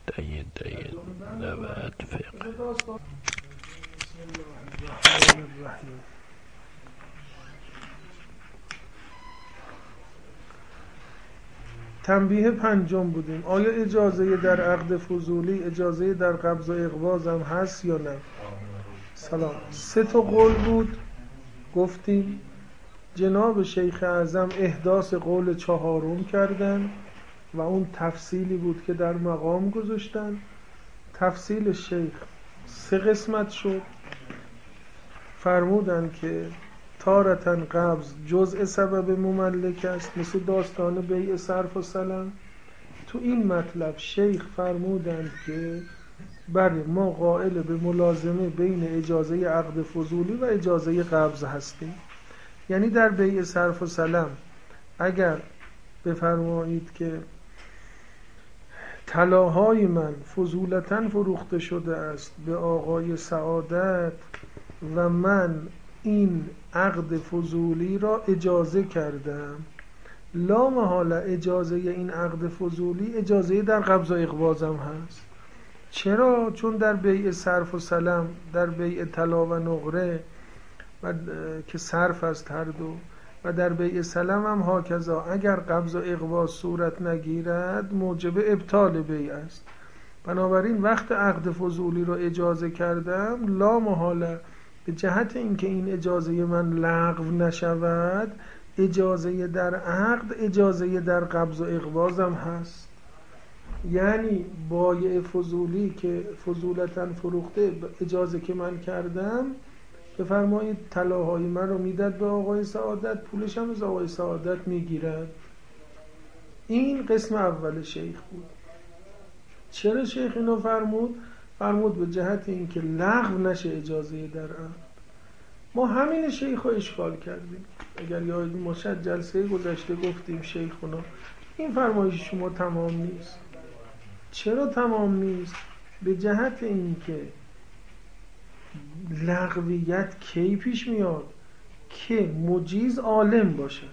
دید 90 فقه. تنبیه پنجم بودیم. آیا اجازه در عقد فضولی اجازه در قبض و اقباض هم هست یا نه؟ سلام. 3 تا قول بود گفتیم. جناب شیخ اعظم احداث قول 4 کردن و اون تفصیلی بود که در مقام گذاشتن. تفصیل شیخ 3 قسمت شد. فرمودن که تارتاً قبض جزء سبب مملک است، مثل داستان بیع صرف و سلم. تو این مطلب شیخ فرمودند که بله ما قائل به ملازمه بین اجازه عقد فضولی و اجازه قبض هستیم. یعنی در بیع صرف و سلم اگر بفرمایید که طلاهای من فضولتاً فروخته شده است به آقای سعادت و من این عقد فضولی را اجازه کردم، لا محاله اجازه این عقد فضولی اجازه در قبض و اقباض هم هست. چرا؟ چون در بیع صرف و سلم، در بیع طلا و نقره و که صرف است هر دو، و در بیع سلم هم هاکذا، اگر قبض و اقباض صورت نگیرد موجب ابطال بیع است. بنابراین وقت عقد فضولی را اجازه کردم، لا محاله به جهت اینکه این اجازه من لغو نشود، اجازه در عقد اجازه در قبض و اقباض هم هست. یعنی بایع فضولی که فضولتاً فروخته اجازه که من کردم، بفرمایید طلاهای من رو میداد به آقای سعادت، پولش هم از آقای سعادت میگیرد. این قسم اول شیخ بود. چرا شیخ اینو فرمود؟ فرمود به جهت اینکه لغو نشه اجازه در عقد. ما همین شیخ رو اشکال کردیم. اگر یادتون باشه جلسه گذشته گفتیم شیخونا این فرمایش شما تمام نیست. چرا تمام نیست؟ به جهت اینکه لغویت کی پیش میاد؟ که مجیز عالم باشد.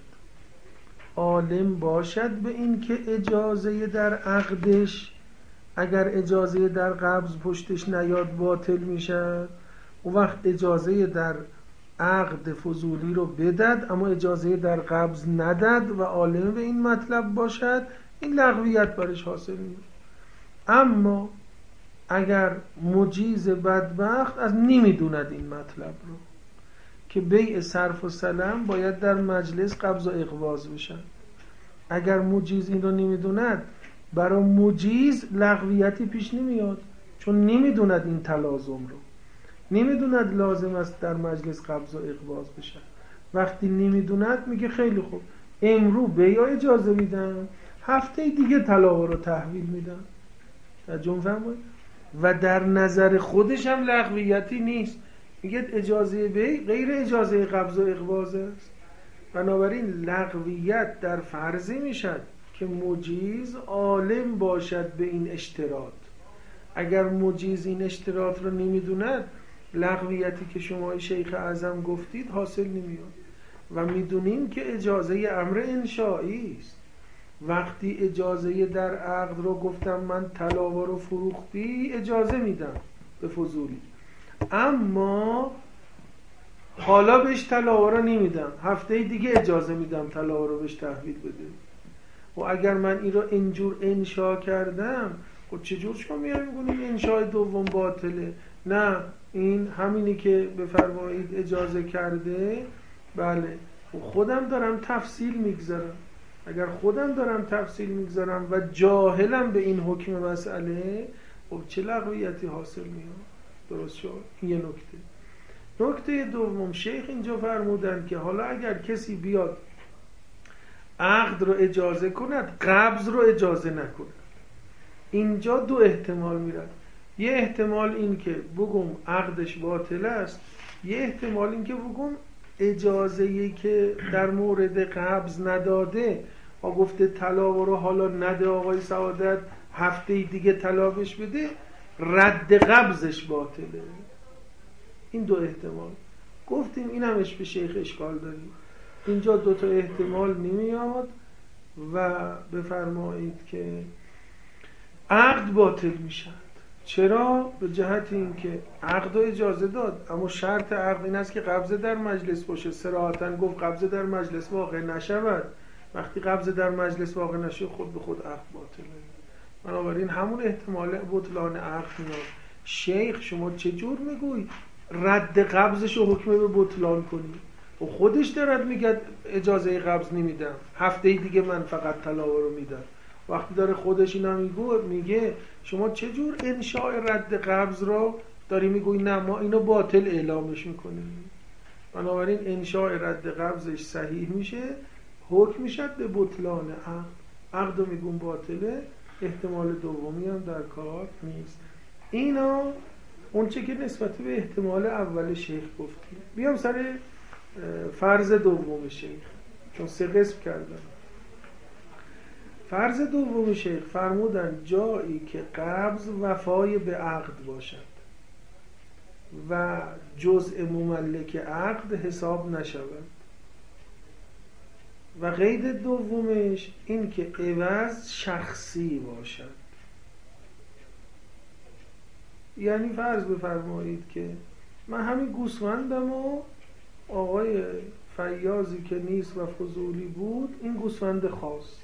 عالم باشد به این که اجازه در عقدش اگر اجازه در قبض پشتش نیاد باطل میشه، اون وقت اجازه در عقد فضولی رو بدد اما اجازه در قبض ندد و عالم به این مطلب باشد، این لغویت برش حاصل میشه. اما اگر مجیز بدبخت از نمیدوند این مطلب رو که بیع صرف و سلم باید در مجلس قبض و اقباض بشن، اگر مجیز این رو نمیدوند، برای مجیز لغویتی پیش نمیاد، چون نمیدوند این تلازم رو، نمیدوند لازم است در مجلس قبض و اقباض بشن. وقتی نمیدوند میگه خیلی خوب امرو بیع اجازه میدم، هفته دیگه طلا رو تحویل میدم. ترجمه فرمایید. و در نظر خودش هم لغویتی نیست، میگه اجازه بیع غیر اجازه قبض و اقباض است. بنابراین لغویت در فرضی میشد که مجیز عالم باشد به این اشتراط. اگر مجیز این اشتراط رو نمیدوند، لغویتی که شما شیخ اعظم گفتید حاصل نمیاد. و میدونیم که اجازه امر انشائی است. وقتی اجازه در عقد رو گفتم من طلا رو فروختی اجازه میدم به فضولی، اما حالا بهش طلا رو نمیدم، هفته دیگه اجازه میدم طلا رو بهش تحویل بده. و اگر من این رو اینجور انشا کردم، خب چجور شما میگونید انشای دوم باطله؟ نه، این همینی که بفرمایید اجازه کرده. بله، خودم دارم تفصیل میگذارم. اگر خودم دارم تفصیل میگذارم و جاهلم به این حکم مسئله، خب چه لغویتی حاصل میاد؟ درست شد؟ این یه نکته. نکته دوم، شیخ اینجا فرمودن که حالا اگر کسی بیاد عقد رو اجازه کند، قبض رو اجازه نکند، اینجا 2 احتمال میرد. یه احتمال این که بگم عقدش باطل است، یه احتمال این که بگم اجازه‌ای که در مورد قبض نداده و گفته طلا رو حالا نده آقای سعادت، هفته دیگه طلا بهش بده، رد قبضش باطله. این 2 احتمال گفتیم، این همش به شیخ اشکال داریم. اینجا 2 تا احتمال نمیاد و بفرمایید که عقد باطل میشد. چرا؟ به جهت اینکه عقد رو اجازه داد، اما شرط عقد این است که قبضه در مجلس باشه. صراحتاً گفت قبضه در مجلس واقع نشود. وقتی قبضه در مجلس واقع نشه خود به خود عقد باطله. بنابراین همون احتمال بطلان عقد میاد. شیخ شما چجور میگوی رد قبضش رو حکمه به بطلان کنی؟ و خودش دارد میگه اجازه قبض نمیدم، هفته دیگه من فقط طلا رو میدم. وقتی داره خودش اینا میگه شما چجور انشاء رد قبض رو داری میگوی نه ما اینو باطل اعلامش میکنیم؟ بنابراین انشاء رد قبضش صحیح میشه، حکم میشد به بطلان عقد. عقد رو میگون باطله، احتمال دومی هم در کار نیست. اینا اون چه که نسبت به احتمال اول شیخ گفتیم. بیام سر فرض دوم شیخ، چون 3 قسم کردم. فرض دوم شیخ فرمودن جایی که قبض وفای به عقد باشد و جزء مملک عقد حساب نشود. و قید دومش این که عوض شخصی باشد. یعنی فرض بفرمایید که من همین گوسفندم و آقای فیاضی که نیست و فضولی بود، این گوسفند خاص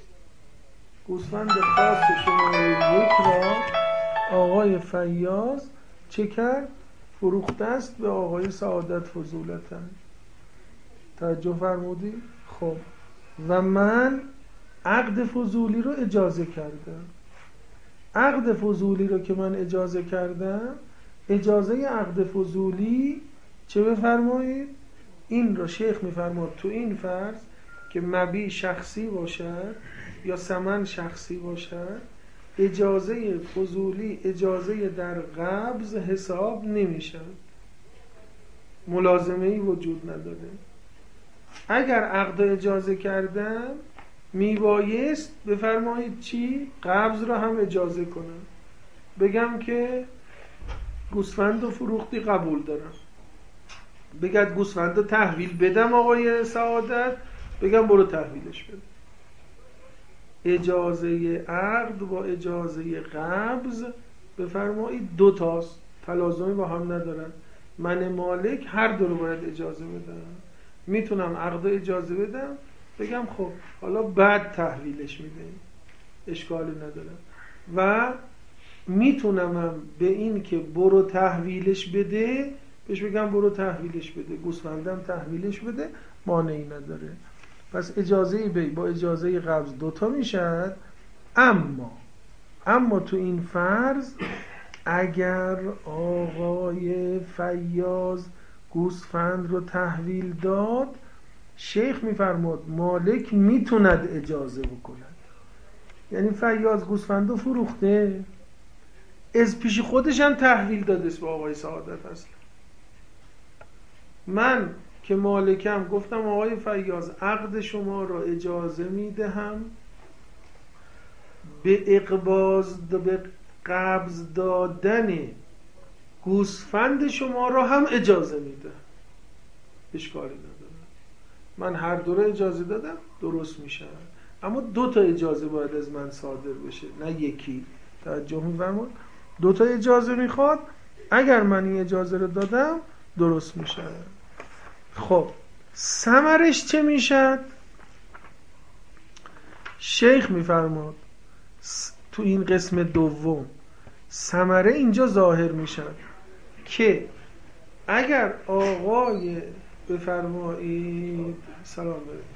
شماره 1 را آقای فیاض چه کرد؟ فروخته است به آقای سعادت فضولتن. توجه فرمودی؟ خب و من عقد فضولی رو اجازه کردم. عقد فضولی رو که من اجازه کردم، اجازه عقد فضولی چه بفرمایید؟ این رو شیخ میفرماد تو این فرض که مبیع شخصی باشد یا ثمن شخصی باشد، اجازه فضولی اجازه در قبض حساب نمیشد، ملازمه‌ای وجود نداره. اگر عقد اجازه کردم میبایست بفرمایید چی؟ قبض را هم اجازه کنم. بگم که گوسفند و فروختی قبول دارم، بگم گوسفند رو تحویل بدم آقای سعادت، بگم برو تحویلش بده. اجازه عقد با اجازه قبض بفرمایید 2 تاست، تلازمی با هم ندارن. من مالک هر دو رو باید اجازه بدم. میتونم عقد اجازه بدم، بگم خب حالا بعد تحویلش میدیم، اشکالی ندارم. و میتونم به این که برو تحویلش بده بهش بگم برو تحویلش بده، گوسفندم تحویلش بده، مانعی نداره. پس اجازه بی با اجازه قبض 2 تا میشد. اما تو این فرض اگر آقای فیاض گوسفند رو تحویل داد، شیخ میفرماد مالک میتوند اجازه بکند. یعنی فیاض گوسفند رو فروخته، از پیش خودش هم تحویل داده است به آقای سعادت. اصلا من که مالکم گفتم آقای فیاض عقد شما را اجازه میدهم به قبض دادن گوسفند شما را هم اجازه میده، اشکالی نداره. من هر دو را اجازه دادم، درست میشه. اما 2 تا اجازه باید از من صادر بشه، نه یکی. توجه می‌فرمایید؟ 2 تا اجازه میخواد. اگر من این اجازه رو دادم درست میشه. خب ثمرش چه میشد؟ شیخ میفرماد تو این قسم دوم ثمره اینجا ظاهر میشد که اگر آقای بفرمایید سلام برید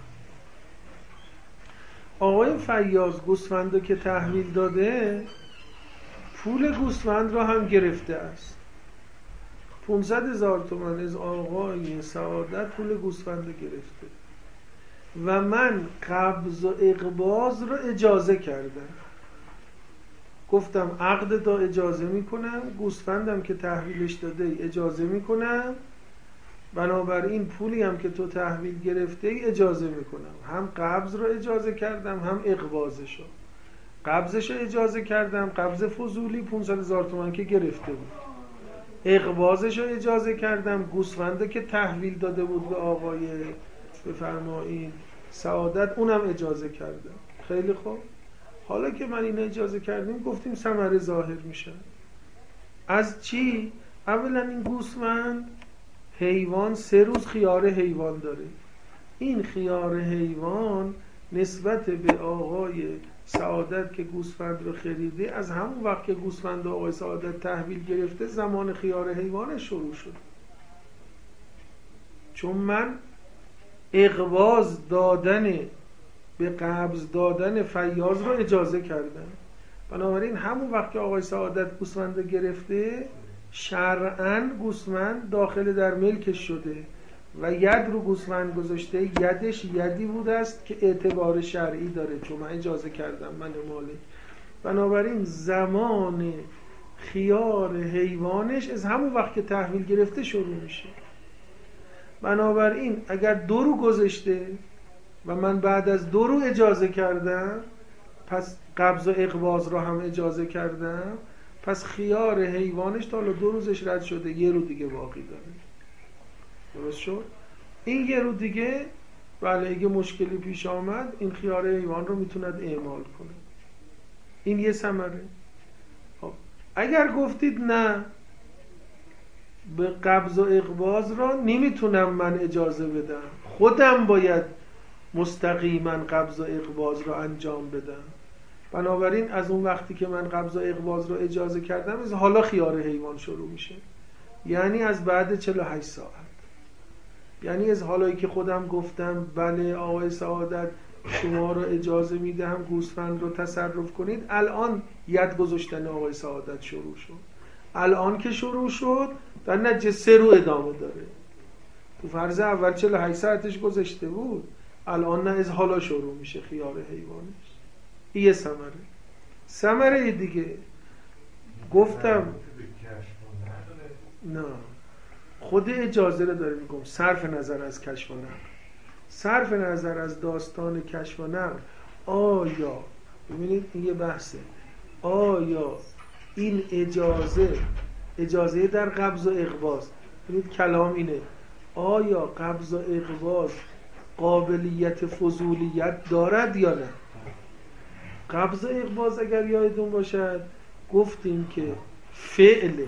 آقای فیاض گوسفندو که تحویل داده، پول گوسفند را هم گرفته است. 500,000 تومان از آقای سعادت پول گوسفند گرفته و من قبض و اقباض رو اجازه کردم. گفتم عقد دا اجازه میکنم، گوسفندم که تحویلش داده اجازه میکنم، بنابراین پولی هم که تو تحویل گرفته اجازه میکنم. هم قبض رو اجازه کردم هم اقباضش رو. قبضش رو اجازه کردم، قبض فضولی 500,000 تومان که گرفته بود. اقباضش رو اجازه کردم، گوسفنده که تحویل داده بود به آقای بفرمایید سعادت اونم اجازه کردم. خیلی خوب. حالا که من این اجازه کردیم گفتیم ثمره ظاهر میشه. از چی؟ اولا این گوسفند حیوان 3 روز خیار حیوان داره. این خیار حیوان نسبت به آقای سعادت که گوسفند رو خریده، از همون وقت که گوسفند آقای سعادت تحویل گرفته زمان خیار حیوانش شروع شد. چون من اقواز دادن به قبض دادن فیاض رو اجازه کردم، بنابراین همون وقت که آقای سعادت گوسفند گرفته شرعاً گوسفند داخل در ملکش شده و ید رو گوسفند گذاشته. یدش یدی بوده است که اعتبار شرعی داره، چون من اجازه کردم، من مالک. بنابراین زمان خیار حیوانش از همون وقت که تحویل گرفته شروع میشه. بنابراین اگر 2 رو گذشته و من بعد از 2 رو اجازه کردم، پس قبض و اقباض رو هم اجازه کردم، پس خیار حیوانش تا 2 روزش رد شده، 1 رو دیگه باقی داره. درست شد؟ این 1 رو دیگه بله اگه مشکلی پیش آمد این خیار حیوان رو میتوند اعمال کنه. این یه ثمره. اگر گفتید نه به قبض و اقباض را نمیتونم من اجازه بدم، خودم باید مستقیما قبض و اقباض را انجام بدم، بنابراین از اون وقتی که من قبض و اقباض را اجازه کردم از حالا خیار حیوان شروع میشه، یعنی از بعد 48 ساعت. یعنی از حالایی که خودم گفتم بله آقای سعادت شما رو اجازه میدهم گوسفند رو تصرف کنید، الان ید گذاشتن آقای سعادت شروع شد. الان که شروع شد در نتیجه 3 رو ادامه داره. تو فرض اول 48 ساعتش گذشته بود، الان نه از حالا شروع میشه خیار حیوانش. این یه ثمره. ثمره دیگه گفتم نه خود اجازه رو داره میگم، صرف نظر از کشف و نقل، صرف نظر از داستان کشف و نقل، آیا ببینید این یه بحثه، آیا این اجازه در قبض و اقباض، ببینید کلام اینه، آیا قبض و اقباض قابلیت فضولیت دارد یا نه؟ قبض و اقباض اگر یادتون باشد گفتیم که فعله،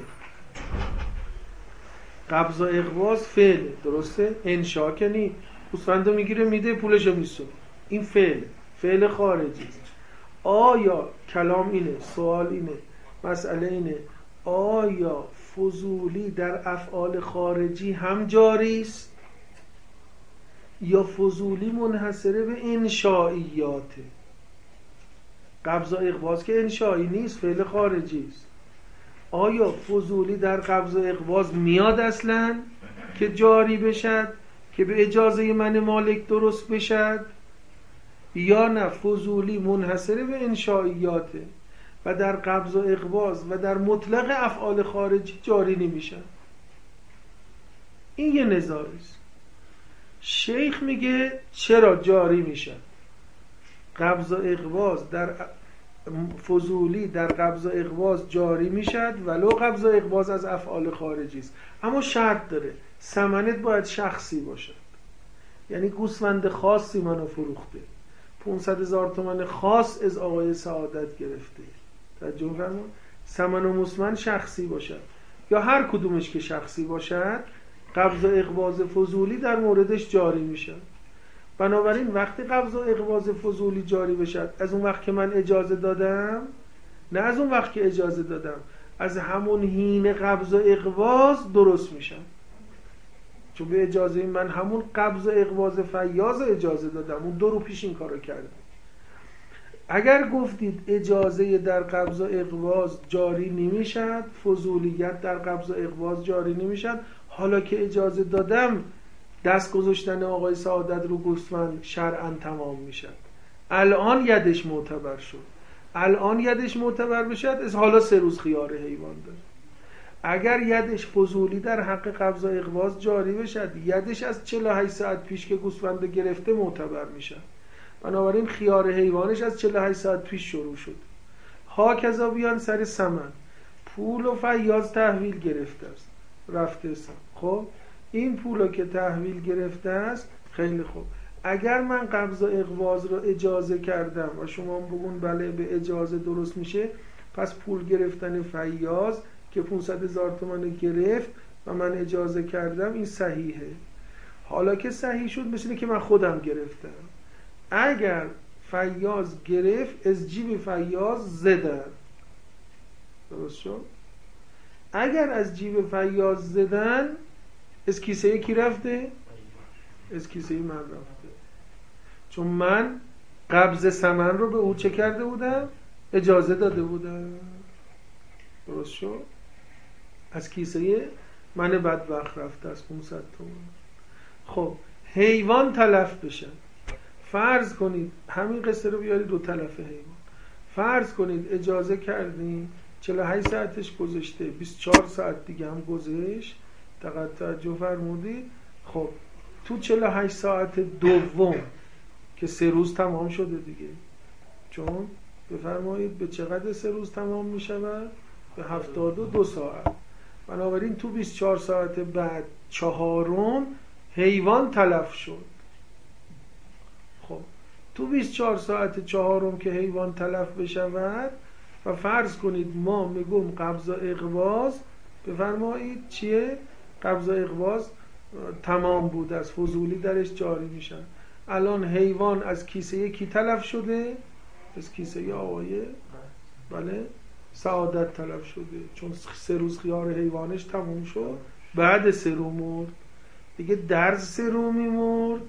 قبض و اقباض فعله، درسته؟ انشا که نی، گوسفندو میگیره میده پولشو میسونه، این فعل خارجی است. آیا کلام اینه، سوال اینه، مسئله اینه، آیا فضولی در افعال خارجی هم جاری است یا فضولی منحصره به انشائیاته؟ قبض و اقباض که انشایی نیست، فعل خارجی است. آیا فضولی در قبض و اقباض میاد اصلا که جاری بشد، که به اجازه من مالک درست بشد، یا نه فضولی منحصره به انشائیاته و در قبض و اقباض و در مطلق افعال خارجی جاری نمیشن؟ این یه نزاعی است. شیخ میگه چرا جاری میشن؟ قبض و اقباض در فضولی در قبض و اقباض جاری میشد ولو قبض و اقباض از افعال خارجی است، اما شرط داره، ثمنت باید شخصی باشد. یعنی گوسفند خاصی منو فروخته، 500,000 تومان خاص از آقای سعادت گرفته، توجه فرمون، ثمن و مسمن شخصی باشد یا هر کدومش که شخصی باشد، قبض و اقباض فضولی در موردش جاری میشه. بنابراین وقتی قبض و اقباض فضولی جاری بشد، از اون وقت که من اجازه دادم، نه از اون وقت که اجازه دادم، از همون حین قبض و اقباض درست میشن، چون به اجازه من همون قبض و اقباض فیاض اجازه دادم، اون 2 رو پیش این کارو کردم. اگر گفتید اجازه در قبض و اقباض جاری نمیشد، فضولیت در قبض و اقباض جاری نمیشد، حالا که اجازه دادم دست گذاشتن آقای سعادت رو گوسفند شرعاً تمام میشد، الان یدش معتبر شد، الان یدش معتبر بشد، از حالا 3 روز خیار حیوان داره. اگر یدش فضولی در حق قبض و اقباض جاری بشد، یدش از 48 ساعت پیش که گوسفند گرفته معتبر میشه، بنابراین خیار حیوانش از 48 ساعت پیش شروع شد. هاکذا بیان سر ثمن، پول و فیاض تحویل گرفته است، رفته است. خب این پولو که تحویل گرفته است، خیلی خوب، اگر من قبض و اقباض رو اجازه کردم و شما بگون بله به اجازه درست میشه، پس پول گرفتن فیاض که 500,000 تومان گرفت و من اجازه کردم این صحیحه. حالا که صحیح شد مثل که من خودم گرفتم. اگر فیاض گرفت از جیب فیاض زدن، درست شد؟ اگر از جیب فیاض زدن از کیسه کی رفته؟ از کیسه من رفته، چون من قبض ثمن رو به او چه کرده بودم؟ اجازه داده بودم. درست شد؟ از کیسه من بدبخت رفته از 500 تومان. خب حیوان تلف بشن، فرض کنید همین قصه رو بیارید دو تلف حیوان. فرض کنید اجازه کردیم 48 ساعتش گذشته، 24 ساعت دیگه هم گذشت، دقت توجه فرمودید. خب تو 48 ساعت دوم که 3 روز تمام شده دیگه، چون بفرمایید به چقدر 3 روز تمام می شود؟ به 72 ساعت. بنابراین تو 24 ساعت بعد چهارم حیوان تلف شد. خب تو 24 ساعت چهارم که حیوان تلف بشود و فرض کنید ما میگم قبض و اقباض، بفرمایید چیه؟ قبض و اقباض تمام بود، از فضولی درش جاری میشن. الان حیوان از کیسه کی تلف شده؟ از کیسه آقای بله سعادت تلف شده، چون 3 روز خیار حیوانش تموم شد، بعد 3 روز مرد دیگه. در 3 روز میمرد.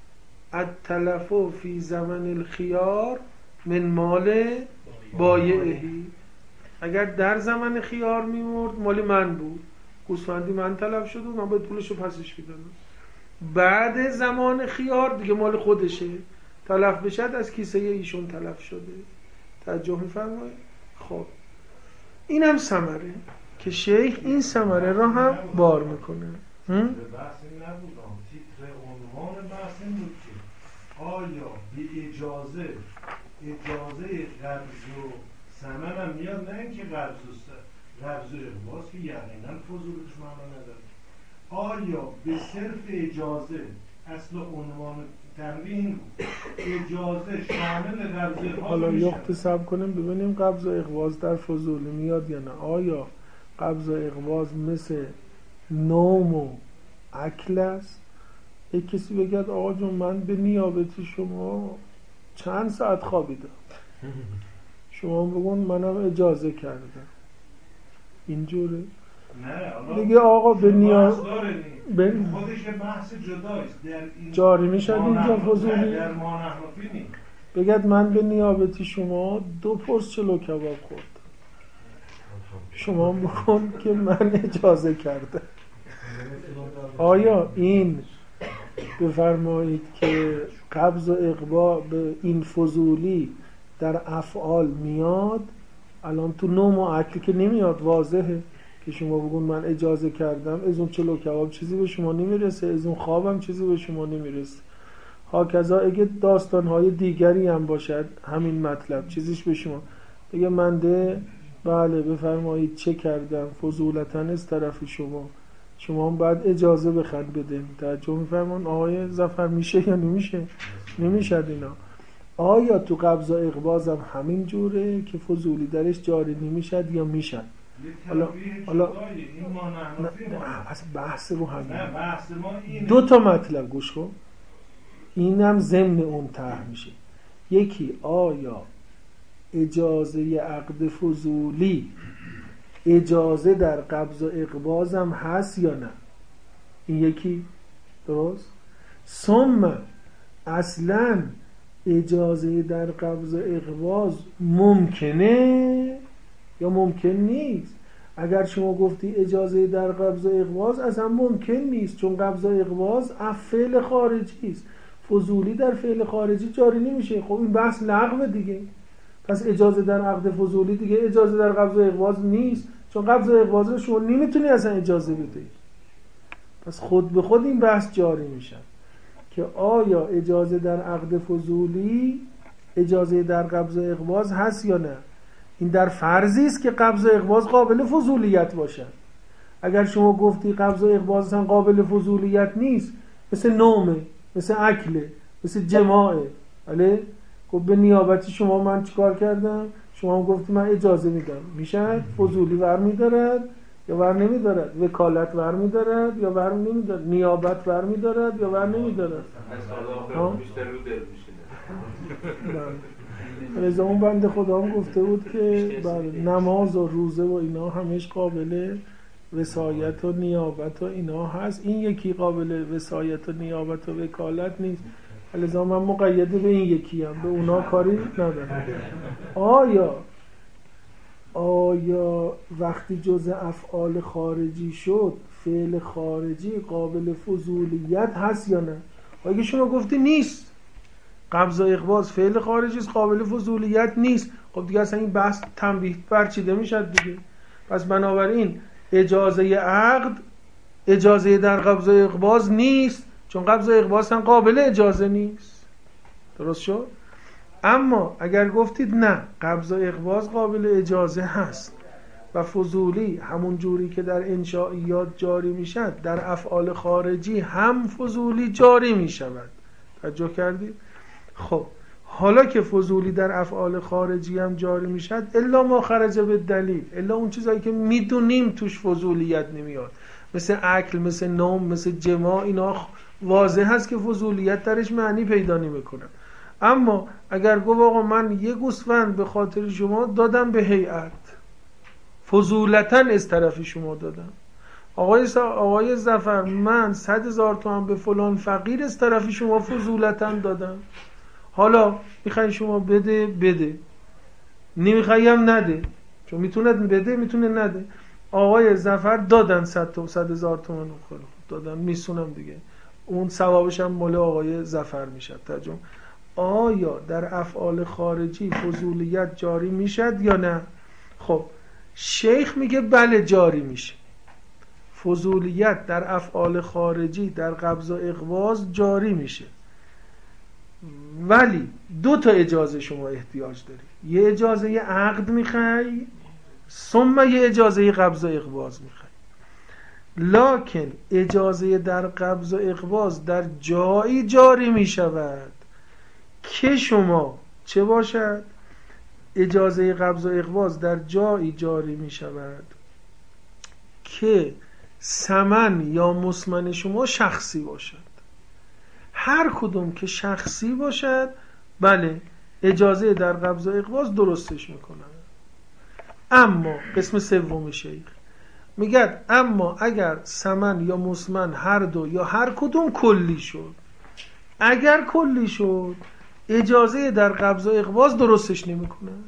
التلف فی زمن الخیار من مال بایعهی. اگر در زمان خیار میمرد مال من بود، گوسفندی من تلف شده، من باید پولشو پسش بدم. بعد زمان خیار دیگه مال خودشه، تلف بشد از کیسه ایشون تلف شده. توجه می‌فرمایید؟ خب اینم ثمره که شیخ این ثمره را هم بار میکنه. بحث این نبود، تیتر عنوان بحث این بود که آیا به اجازه قبض و ثمن هم میاد، نه اینکه قبض و اقباض که یقینا فضولش معنا نداره. آیا به صرف اجازه، اصل عنوان تنبیه اجازه شامل قبض و اقباض حالا میشه؟ یختصب کنیم ببینیم قبض و اقباض در فضول میاد یا نه. آیا قبض و اقباض مثل نوم و اکل است؟ یک کسی بگید آقا جون من به نیابت شما چند ساعت خوابیدم، شما بگون منم اجازه کردم، اینجوره؟ نه دیگه آقا به نیابت خودش بحث جدایست، در این جاری میشد اینجا فضولی. در مانحنفی نیست. بگید من به نیابت شما 2 پرس چلو کباب خوردم، شما بکن که من اجازه کردم. آیا این بفرمایید که قبض و اقباض به این فضولی در افعال میاد؟ الان تو نوم و اکل که نمیاد، واضحه که شما بگون من اجازه کردم، از اون چلو کباب چیزی به شما نمیرسه، از اون خوابم چیزی به شما نمیرسه. هاکذا اگه داستانهای دیگری هم باشد همین مطلب چیزیش به شما بگه منده بله بفرمایید چه کردم فضولتاً از طرف شما هم باید اجازه بخواید بدین. توجه می‌فرمایید آقای ظفر؟ میشه یا نمیشه؟ نمیشه اینا. آیا تو قبض و اقباض هم همین جوره که فضولی درش جاری نمیشد یا میشد؟ حالا این اصلا بحث رو همین. نه بحث ما اینه. 2 تا مطلب گوش کن، اینم ضمن اون طرح میشه. یکی آیا اجازه عقد فضولی اجازه در قبض و اقباض هم هست یا نه؟ این یکی. درست؟ ثم اصلا اجازه در قبض و اقباض ممکنه یا ممکن نیست؟ اگر شما گفتی اجازه در قبض و اقباض اصلا ممکن نیست، چون قبض و اقباض فعل خارجی است، فضولی در فعل خارجی جاری نمیشه. خب این بحث لغو دیگه. پس اجازه در عقد فضولی دیگه اجازه در قبض و اقباض نیست، چون قبض و اقباض رو شما نمیتونی اصلا اجازه بدهی. پس خود به خود این بحث جاری میشه که آیا اجازه در عقد فضولی اجازه در قبض و اقباض هست یا نه. این در فرضی است که قبض و اقباض قابل فضولیت باشد. اگر شما گفتی قبض و اقباض اصلا قابل فضولیت نیست، مثل نومه، مثل اکله، مثل جماعه. ولی خب به نیابتی شما من چیکار کردم؟ شما گفتی من اجازه میدم، میشه فضولی ور میدارد یا ور نمیدارد، وکالت ور میدارد یا ور نمیدارد، نیابت ور میدارد یا ور نمیدارد. بیشتر رو دل میشینه. رضا اون بنده خدا هم گفته بود که نماز و روزه و اینا همش قابل وصایت و نیابت و اینا هست، این یکی قابل وصایت و نیابت و وکالت نیست. لذا من مقید به این یکی هم، به اونا کاری ندارم. آیا وقتی جزء افعال خارجی شد فعل خارجی قابل فضولیت هست یا نه؟ اگه شما گفتی نیست، قبض و اقباض فعل خارجی است، قابل فضولیت نیست، خب دیگه اصلا این بحث تنبیه برچیده میشد دیگه. پس بنابراین اجازه عقد اجازه در قبض و اقباض نیست، چون قبض و اقباض هم قابل اجازه نیست. درست شد؟ اما اگر گفتید نه، قبض و اقباض قابل اجازه هست و فضولی همون جوری که در انشائیات جاری میشد در افعال خارجی هم فضولی جاری میشود. توجه کردید؟ خب حالا که فضولی در افعال خارجی هم جاری میشد، الا ما خرج به دلیل، الا اون چیزایی که میدونیم توش فضولیت نمیاد، مثل اکل، مثل نوم، مثل جماع، اینا واضح هست که فضولیت درش معنی پیدا نمیکنه. اما اگر گفت آقا من یه گوسفند به خاطر شما دادم به هیئت، فضولتا از طرف شما دادم، آقای ظفر من 100,000 تومان به فلان فقیر از طرف شما فضولتا دادم، حالا میخوای شما بده، نمیخوای هم نده، چون میتونه بده میتونه نده. آقای ظفر دادن 100,000 تومان دادن، میسونم دیگه، اون ثوابش هم مال آقای ظفر میشه. ترجمه آیا در افعال خارجی فضولیت جاری میشد یا نه؟ خب شیخ میگه بله جاری میشه، فضولیت در افعال خارجی در قبض و اقباض جاری میشه، ولی 2 تا اجازه شما احتیاج داری، یه اجازه عقد میخوای، ثم یه اجازه قبض و اقباض میخوای. لکن اجازه در قبض و اقباض در جایی جاری میشود که شما چه باشد؟ اجازه قبض و اقباض در جایی جاری می شود که ثمن یا مسمن شما شخصی باشد. هر کدوم که شخصی باشد بله اجازه در قبض و اقباض درستش میکنن. اما قسم سوم شیخ میگه اما اگر ثمن یا مسمن هر دو یا هر کدوم کلی شد، اگر کلی شد اجازه در قبض و اقباض درستش نمی کند.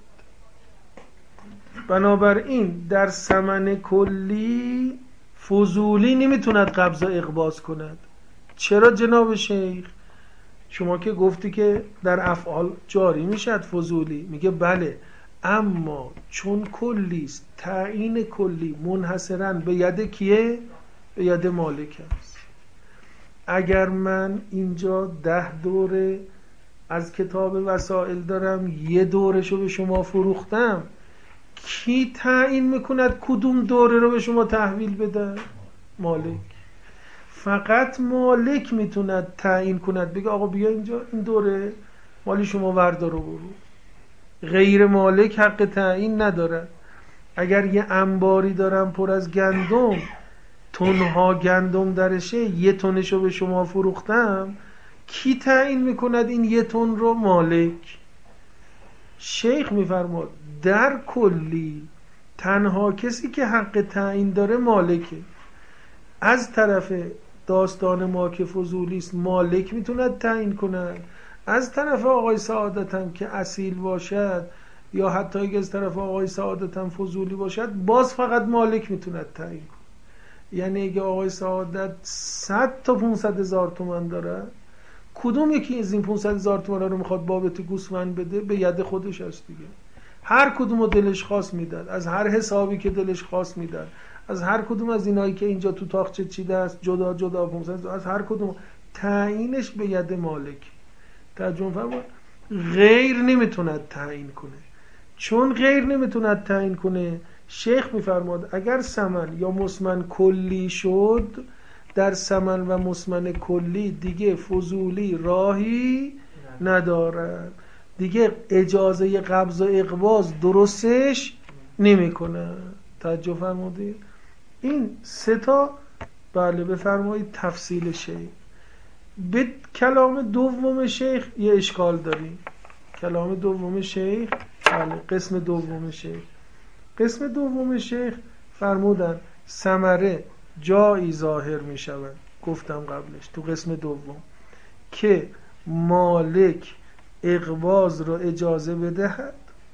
بنابراین در ثمن کلی فضولی نمیتوند قبض و اقباض کند. چرا جناب شیخ؟ شما که گفتی که در افعال جاری میشد فضولی، میگه بله، اما چون کلی است تعیین کلی منحصراً به ید کیه؟ به ید مالک است. اگر من اینجا 10 دوره از کتاب وسائل دارم، یه دورشو به شما فروختم، کی تعیین میکند کدوم دوره رو به شما تحویل بده؟ مالک. فقط مالک میتوند تعیین کند، بگه آقا بیا اینجا این دوره مالی شما وردار رو برو. غیر مالک حق تعیین نداره. اگر یه انباری دارم پر از گندم، تنها گندم درشه، یه تنشو به شما فروختم، کی تعیین میکند این یه تن رو؟ مالک. شیخ میفرماد در کلی تنها کسی که حق تعیین داره مالکه. از طرف داستان ما که فضولی است مالک میتوند تعیین کند، از طرف آقای سعادت هم که اصیل باشد یا حتی اگه از طرف آقای سعادت هم فضولی باشد باز فقط مالک میتوند تعیین کند. یعنی اگه آقای سعادت 100 تا 500,000 تومان داره، کدوم یکی از این 500,000 تومان رو میخواد بابت گوسفند بده؟ به ید خودش است دیگه. هر کدوم رو دلش خواست میداد، از هر حسابی که دلش خواست میداد، از هر کدوم از اینایی که اینجا تو تاقچه چیده است جدا جدا 500، از هر کدوم تعیینش به ید مالک. ترجمه فرمود غیر نمیتوند تعیین کنه. چون غیر نمیتوند تعیین کنه، شیخ میفرماد اگر ثمن یا مسمن کلی شد در ثمن و مسمن کلی دیگه فضولی راهی ندارد، دیگه اجازه قبض و اقباض درستش نمیکنه. توجه فرمودید؟ این سه تا بله بفرمایید تفصیل شیخ. به کلام دوم شیخ یه اشکال داریم. کلام دوم شیخ بله قسم دوم شیخ، قسم دوم شیخ فرمودن ثمره جایی ظاهر می شود، گفتم قبلش تو قسم دوم، که مالک اقباض را اجازه بدهد،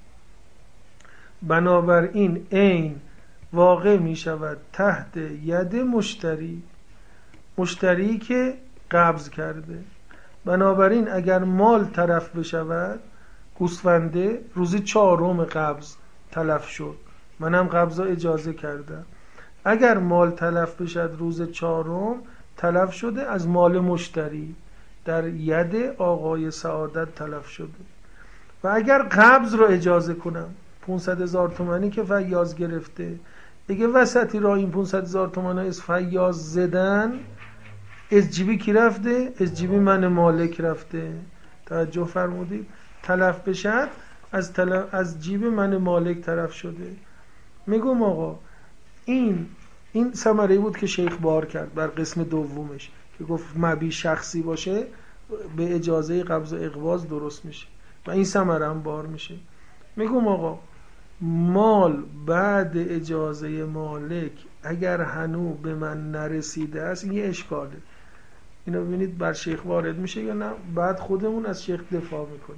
بنابراین عین واقع می شود تحت ید مشتری، مشتری که قبض کرده. بنابراین اگر مال تلف بشود، گوسفنده روز 4 قبض تلف شد، منم قبض اجازه کردم، اگر مال تلف بشد روز 4 تلف شده از مال مشتری، در ید آقای سعادت تلف شده. و اگر قبض رو اجازه کنم 500,000 تومانی که فیاض گرفته، دیگه وسطی را این 500,000 تومان از فیاض زدن، از جیبی کی رفته؟ از جیبی من مالک رفته. توجه فرمودید؟ تلف بشد از جیب من مالک طرف شده. میگم آقا این ثمره بود که شیخ بار کرد بر قسم دومش که گفت مبی شخصی باشه به اجازه قبض و اقباض درست میشه و این ثمره هم بار میشه. میگم آقا مال بعد اجازه مالک اگر هنو به من نرسیده است، این یه اشکاله. اینو ببینید بر شیخ وارد میشه یا نه، بعد خودمون از شیخ دفاع میکنیم.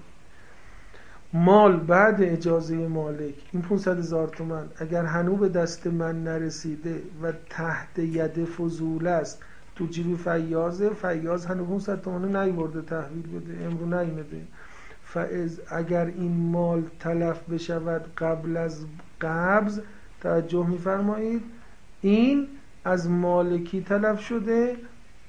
مال بعد اجازه مالک این 500,000 تومان اگر هنو به دست من نرسیده و تحت ید فضول است، تو جیب فیاضه، فیاض هنو 500 تومان نیورده تحویل بده، امرو نیمده، اگر این مال تلف بشود قبل از قبض، توجه میفرمایید، این از مالکی تلف شده،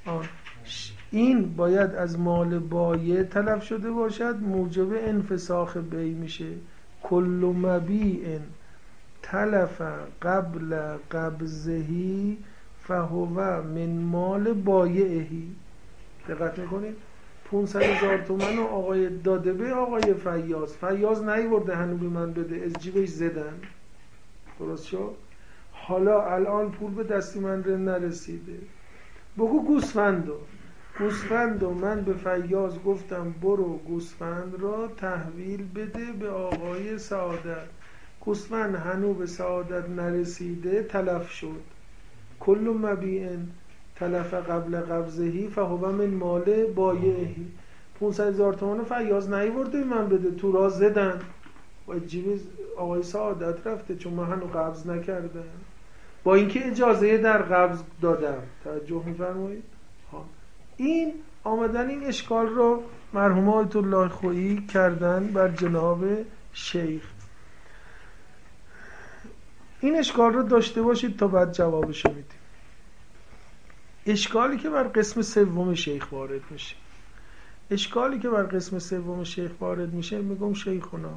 این باید از مال بایع تلف شده باشد، موجب انفساخ بی میشه. کل مبیع تلف قبل قبضهی فهو من مال بایعهی. دقت میکنید؟ 500,000 تومان آقای داده به آقای فیاض نیورده هنو به من بده، از جیبش زدن، درست شد؟ حالا الان پول به دستی من نرسیده، بگو گوسفندو من به فیاض گفتم برو گوسفند را تحویل بده به آقای سعادت، گوسفند هنو به سعادت نرسیده تلف شد. کل مبیع تلف قبل قبضهی فهو من مال بایعهی. 500,000 تومان فیاض نیورده من بده، تو را زدن و جیب آقای سعادت رفته چون من هنو قبض نکردم، با اینکه اجازه در قبض دادم. توجه می‌فرمایید؟ این آمدن این اشکال رو مرحوم آیت الله خویی کردن بر جناب شیخ. این اشکال رو داشته باشید تا بعد جوابش رو میدیم. اشکالی که بر قسم سوم شیخ وارد میشه، میگم شیخونا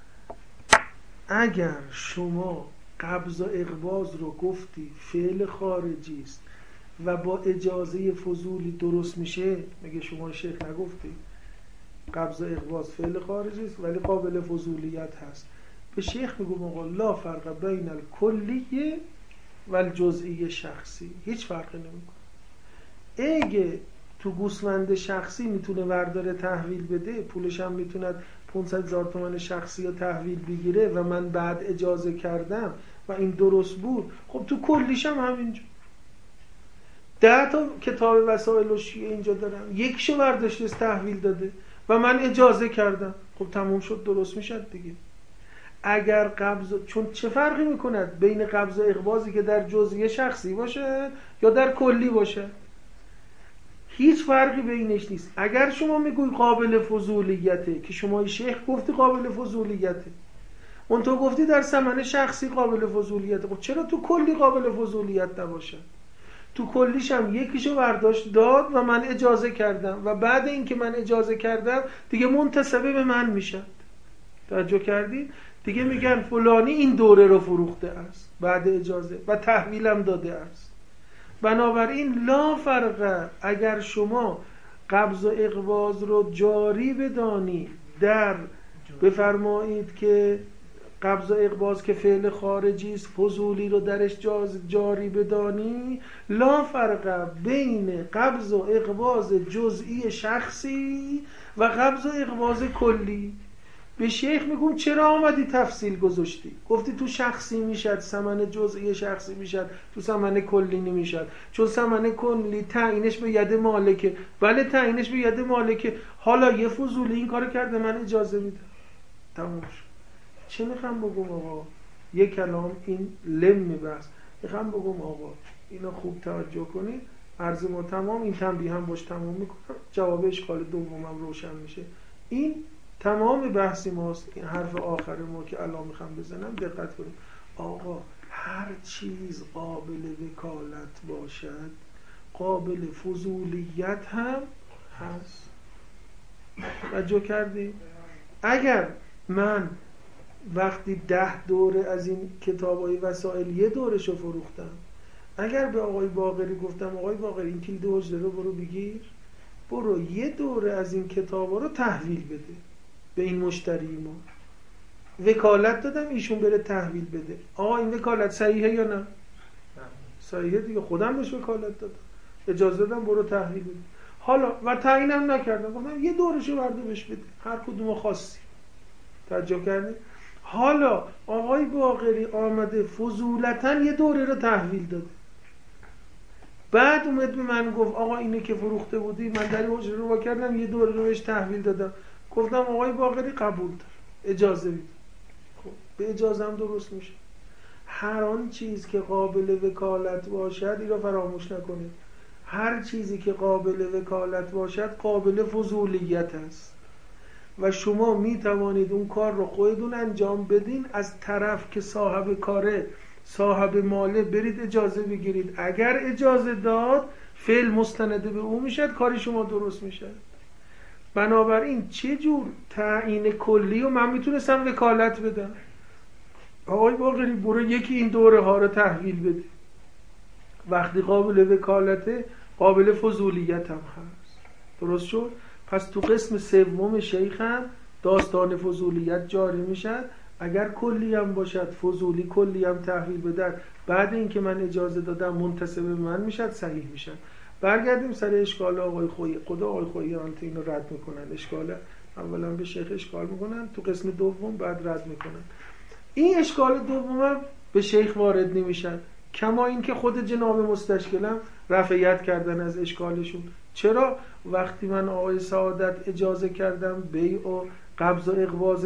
اگر شما قبض و اقباض رو گفتی فعل خارجی است و با اجازه فضولی درست میشه، میگه شما شیخ نگفتی قبض و اقباض فعل خارجی است ولی قابل فضولیت هست، به شیخ میگم آقا لا فرق بین الکلیه و الجزئی شخصی، هیچ فرقی نمیکنه. اگه تو گوسفند شخصی میتونه ورداره تحویل بده، پولش هم میتونه 500,000 تومان شخصی رو تحویل بگیره و من بعد اجازه کردم و این درست بود، خب تو کلیش هم همینجا 10 تا کتاب وسائل و شیعه اینجا دارم، یکیشو برداشته تحویل داده و من اجازه کردم، خب تموم شد، درست میشد دیگه. اگر قبض، چون چه فرقی میکند بین قبض و اقباضی که در جزئی شخصی باشه یا در کلی باشه؟ هیچ فرقی بینش نیست. اگر شما میگوی قابل فضولیته، که شما شیخ گفتی قابل فضولیته، اون تو گفتی در ثمن شخصی قابل فضولیته، خب چرا تو کلی قابل فضولیت نباشه؟ تو کلیش هم یکیشو برداشت داد و من اجازه کردم و بعد اینکه من اجازه کردم دیگه منتسبه به من میشد. توجه کردید؟ دیگه میگن فلانی این دوره رو فروخته است بعد اجازه و تحویلم داده است بنابراین لا فرق، اگر شما قبض و اقباض رو جاری بدانی در، بفرمایید که قبض و اقباض که فعل خارجی است، فضولی رو درش جاری بدانی، لا فرق بین قبض و اقباض جزئی شخصی و قبض و اقباض کلی. به شیخ میگم چرا آمدی تفصیل گذاشتی؟ گفتی تو شخصی میشد، ثمن جزئی شخصی میشد، تو ثمن کلی نمیشد، چون ثمن کلی تعیینش به ید مالکه. بله تعیینش به ید مالکه، حالا یه فضولی این کارو کرده، من اجازه میدم، تموم شد. چه میخوام بگم آقا؟ یک کلام این لم بحث میخوام بگم آقا اینا خوب توجه کنید. عرض ما تمام، این تنبیه هم باش تمام میکنم، جواب اشکال دومم روشن میشه. این تمام بحثی ماست، این حرف آخر ما که الان میخوام بزنم دقت کنید. آقا هر چیز قابل وکالت باشد قابل فضولیت هم هست. توجه کردی؟ اگر من وقتی 10 دوره از این کتابای وسائل یه دورشو فروختم، اگر به آقای باقری گفتم آقای باقری این کلید حجره رو برو بگیر، برو یه دوره از این کتابا رو تحویل بده به این مشتری ما، وکالت دادم ایشون بره تحویل بده. آقا این وکالت صحیحه یا نه؟ صحیحه دیگه، خودم بهش وکالت دادم، اجازه دادم برو تحویل بده. حالا و تعیینم نکردم، گفتم یه دورشو برده بهش بده، هر کدومو خواستی. توجه کردی؟ حالا آقای باقری آمده فضولتاً یه دوره رو تحویل داده، بعد اومد به من گفت آقا اینه که فروخته بودی من در حجره رو وا کردم یه دوره رو بهش تحویل دادم. گفتم آقای باقری قبول دار، اجازه بده. خب به اجازه هم درست میشه. هر آن چیز که قابل وکالت باشد، این رو فراموش نکنید، هر چیزی که قابل وکالت باشد قابل فضولیت است و شما می توانید اون کار رو خودتون انجام بدین. از طرف که صاحب کاره، صاحب ماله، برید اجازه بگیرید. اگر اجازه داد فعل مستنده به اون میشد، کار شما درست میشه. بنابراین چه جور تعیین کلی و من میتونستم وکالت بدم، آقای باقری برو یکی این دوره ها رو تحویل بده. وقتی قابل وکالته قابل فضولیت هم هست. درست شد؟ پس تو قسم سوم شیخ هم داستان فضولیت جاری میشد. اگر کلی هم باشد فضولی کلی هم تحویل بدن، بعد اینکه من اجازه دادم منتسب من میشد، صحیح میشد. برگردیم سر اشکال آقای خویی. خدا آقای خویی البته اینو رد میکنن، اشکال اولا به شیخ اشکال میکنن، تو قسم دوم بعد رد میکنن. این اشکال دوم به شیخ وارد نمیشن، کما اینکه خود جناب مستشکلم رفعیت کردن از اشکالشون. چرا؟ وقتی من آقای سعادت اجازه کردم بیع و قبض و اقباض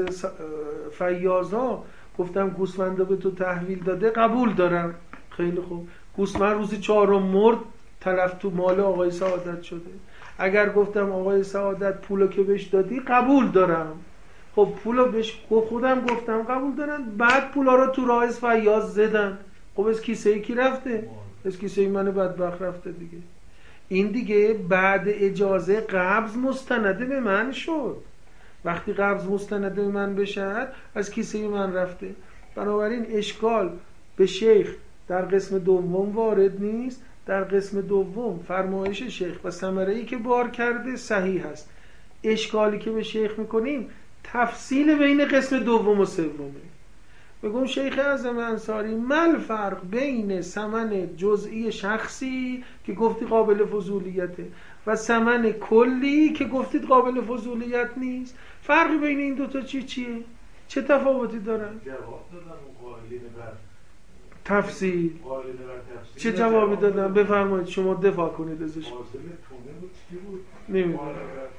فیاضا، گفتم گوسفندا به تو تحویل داده، قبول دارم. خیلی خوب، گوسفند روزی 4 مرد، تلف تو مال آقای سعادت شده. اگر گفتم آقای سعادت پولو که بهش دادی، قبول دارم. خب پولو بهش خودم گفتم قبول دارن، بعد پولا رو تو راه فیاض زدن. خب از کیسه کی رفته؟ از کیسه من بدبخت رفته دیگه. این دیگه بعد اجازه قبض مستنده به من شد. وقتی قبض مستنده به من بشه، از کیسه من رفته. بنابراین اشکال به شیخ در قسم دوم وارد نیست. در قسم دوم فرمایش شیخ و ثمره‌ای که بار کرده صحیح است. اشکالی که به شیخ میکنیم تفصیل بین قسم دوم و سومه. بگم شیخ اعظم انصاری مل فرق بین ثمن جزئی شخصی که گفتی قابل فضولیته و ثمن کلی که گفتید قابل فضولیت نیست. فرقی بین این دوتا چیه؟ چه تفاوتی دارن؟ جواب دادم اون قائلین بر تفصیل. قائلین بر تفصیل چه جوابی دادن؟ بفرمایید شما دفاع کنید ازش. فاضل تونه بود چی بود؟ نمیدونم.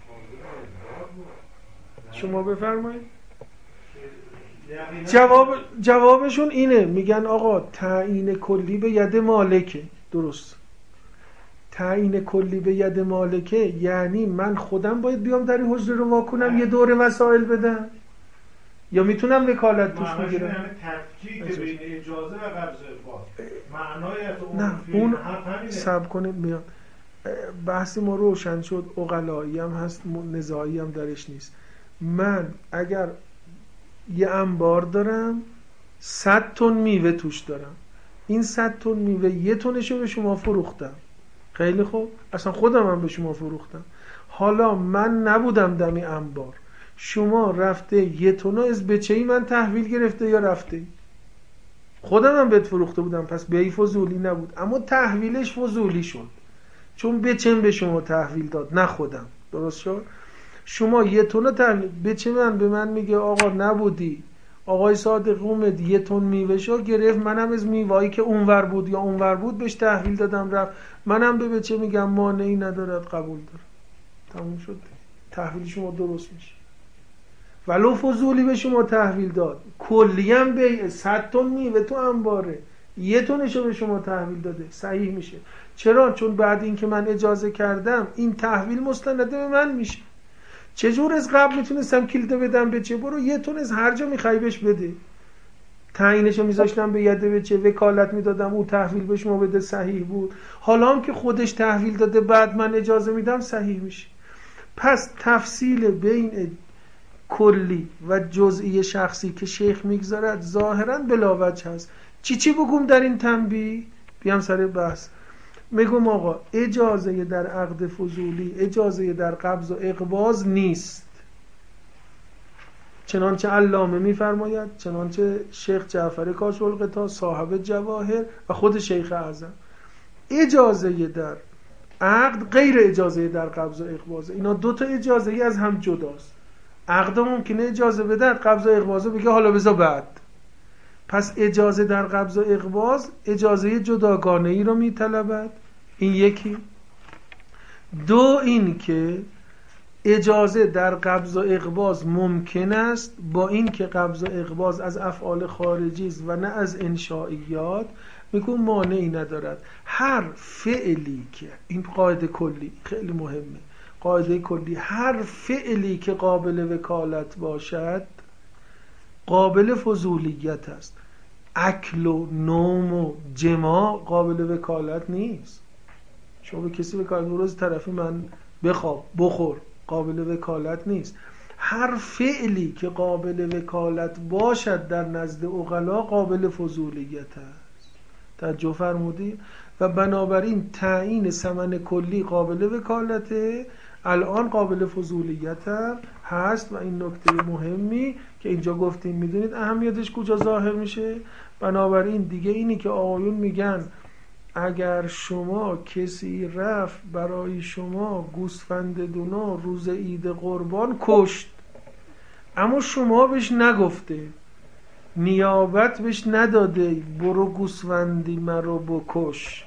شما بفرمایید. جوابشون اینه، میگن آقا تعیین کلی به ید مالکه. درست، تعیین کلی به ید مالکه یعنی من خودم باید بیام در این حجره رو واکنم یه دوره وسائل بدم، یا میتونم وکالت توش بگیرم؟ یعنی تفکیک بین اجازه و قبض اقباض. معنای نه اون صبر کنید میاد. بحث ما روشن شد، عقلایی هم هست، نزاعی هم درش نیست. من اگر یه انبار دارم 100 تن میوه توش دارم، این 100 تن میوه 1 تنشو به شما فروختم. خیلی خوب، اصلا خودم هم به شما فروختم. حالا من نبودم دمی انبار، شما رفته 1 تن از بچه‌ای من تحویل گرفته یا رفته؟ خودم هم بهت فروخته بودم، پس بیع فضولی نبود، اما تحویلش فضولی شد چون بچم به شما تحویل داد نه خودم. درست شد؟ شما 1 تن تحویل، بچه من به من میگه آقا نبودی، آقای صادق اومد 1 تن میوهشو گرفت، منم از میوه‌ای که اونور بود یا اونور بود بهش تحویل دادم رفت، منم به بچه میگم مانعی ندارد قبول داره. تموم شد، تحویل شما درست میشه. ولو فضولی به شما تحویل داد، کلی هم بیع 100 تن میوه تو انباره 1 تنشو به شما تحویل داده، صحیح میشه. چرا؟ چون بعد این که من اجازه کردم این تحویل مستند به من میشه. چجور از قبل میتونستم کلید بدم بچه برو 1 تن از هر جا میخوای بهش بده، تعیینشو میذاشتم به ید بچه، وکالت میدادم او تحویل به شما بده، صحیح بود. حالا هم که خودش تحویل داده بعد من اجازه میدم، صحیح میشه. پس تفصیل بین کلی و جزئی شخصی که شیخ میگذارد ظاهرا بلا وجه هست. چی بگم در این تنبیه؟ بیام سر بحث. میگم آقا اجازه در عقد فضولی اجازه در قبض و اقباض نیست، چنانچه علامه میفرماید، چنانچه شیخ جعفر کاشف‌الغطا صاحب جواهر و خود شیخ اعظم. اجازه در عقد غیر اجازه در قبض و اقباض، اینا 2 تا اجازه ای از هم جداست. عقد ممکنه اجازه بده، قبض و اقباض بگه حالا بذار بعد. پس اجازه در قبض و اقباض اجازه جداگانه ای رو میطلبد، این یکی. 2 این که اجازه در قبض و اقباض ممکن است با این که قبض و اقباض از افعال خارجی است و نه از انشائیات، میگم مانعی ندارد. هر فعلی که، این قاعده کلی خیلی مهمه، قاعده کلی، هر فعلی که قابل وکالت باشد قابل فضولیت است. اکل و نوم و جماع قابل وکالت نیست. شما به کسی وکالت روز طرفی من بخواب بخور، قابل وکالت نیست. هر فعلی که قابل وکالت باشد در نزد عقلا قابل فضولیت است. توجه فرمودید؟ و بنابراین تعیین ثمن کلی قابل وکالته، الان قابل فضولیت هم هست. و این نکته مهمی که اینجا گفتیم، میدونید اهمیتش کجا ظاهر میشه؟ بنابراین دیگه اینی که آقایون میگن اگر شما کسی رفت برای شما گوسفند دونا روز عید قربان کشت، اما شما بهش نگفته، نیابت بهش نداده برو گوسفندی مرو بکش،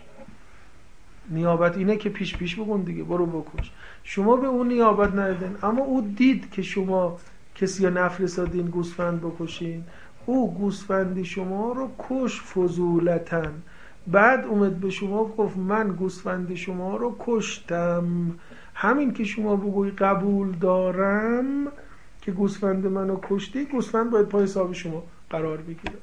نیابت اینه که پیش بگون دیگه برو بکش، شما به اون نیابت ندادین، اما او دید که شما کسی نفرستادین گوسفند بکشین، او گوسفندی شما رو کش فضولتن، بعد اومد به شما گفت من گوسفند شما رو کشتم، همین که شما بگوی قبول دارم که گوسفند منو کشتی، گوسفند باید پای حساب شما قرار بگیره.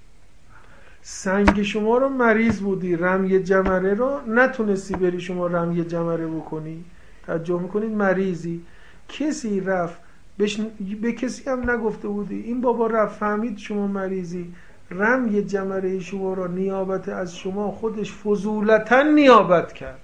سنگ شما رو مریض بودی، رمی جمره رو نتونستی بری شما رمی جمره بکنی، توجه میکنید مریضی، کسی رفت به کسی هم نگفته بودی، این بابا رفت فهمید شما مریضی، رمی جمره شما رو نیابت از شما خودش فضولتا نیابت کرد،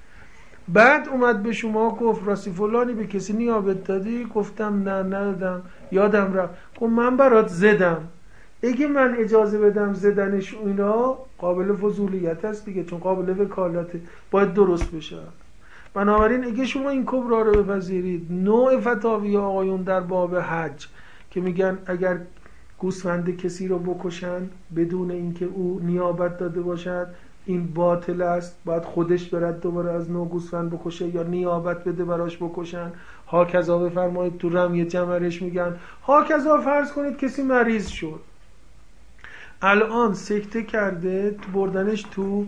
بعد اومد به شما گفت راستی فلانی به کسی نیابت دادی؟ گفتم نه ندادم یادم رفت. گفت من برات زدم. اگه من اجازه بدم زدنش اینا قابل فضولیت است دیگه، چون قابل وکالته، باید درست بشه. بنابراین اگه شما این کبرا رو بپذیرید، نوع فتاوی آقایون در باب حج که میگن اگر گوسفند کسی رو بکشن بدون اینکه او نیابت داده باشد این باطل است، باید خودش برد دوباره از نوع گوسفند بکشه یا نیابت بده براش بکشن. هاکذا بفرمایید تو رمی جمرش میگن. هاکذا فرض کنید کسی مریض شد، الان سکته کرده، بردنش تو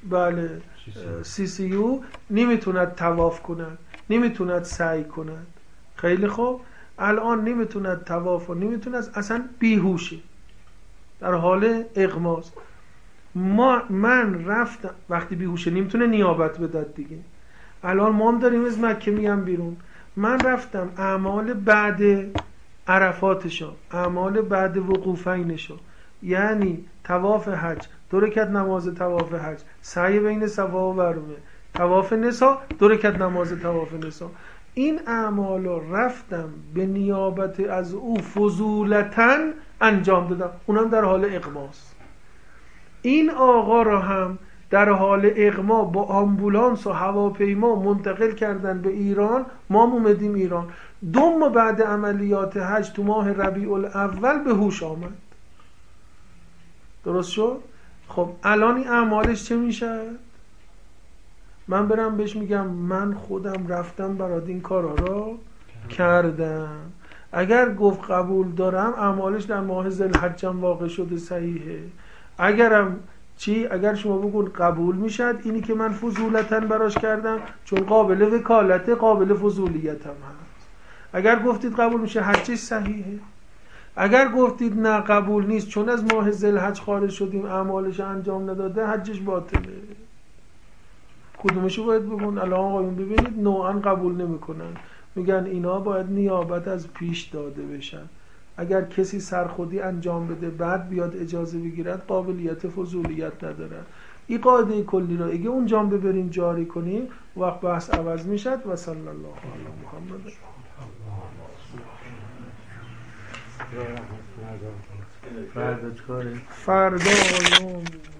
CCU، نمیتوند طواف کند، نمیتوند سعی کند. خیلی خوب، الان نمیتوند طواف و نمیتوند، اصلا بیهوشه، در حال اغماز. من رفتم، وقتی بیهوشه نمیتونه نیابت بداد دیگه. الان ما هم داریم از مکه میام بیرون، من رفتم اعمال بعد عرفاتشو، اعمال بعد وقوفینشو یعنی طواف حج 2 رکعت نماز طواف حج، سعی بین صفا و مروه، طواف نساء 2 رکعت نماز طواف نساء. این اعمال رو رفتم به نیابت از او فضولتاً انجام دادم، اونم در حال اغماست. این آقا را هم در حال اغما با آمبولانس و هواپیما منتقل کردن به ایران. ما اومدیم ایران 2 ماه بعد عملیات حج تو ماه ربیع الاول به هوش آمد. درست شد؟ خب الان این اعمالش چه میشه؟ من برم بهش میگم من خودم رفتم برات این کارا را کردم. اگر گفت قبول دارم، اعمالش در ماه ذوالحجم واقع شده صحیحه. اگرم چی؟ اگر شما بگون قبول میشد، اینی که من فضولتاً براش کردم چون قابل وکالته، قابل فضولیتم هست. اگر گفتید قبول میشه، حجش صحیحه. اگر گفتید نه قبول نیست چون از ماه ذوالحج خارج شدیم، اعمالش انجام نداده، حجش باطله. کدومشو باید بگون؟ الان آقایون ببینید نوعا قبول نمیکنن، میگن اینا باید نیابت از پیش داده بشن. اگر کسی سرخودی انجام بده بعد بیاد اجازه بگیرد، قابلیت فضولیت نداره. این قاعده کلی را اگه اونجا ببریم جاری کنیم، وقت بحث عوض میشد. و صلی الله علی محمد. فردا آقایون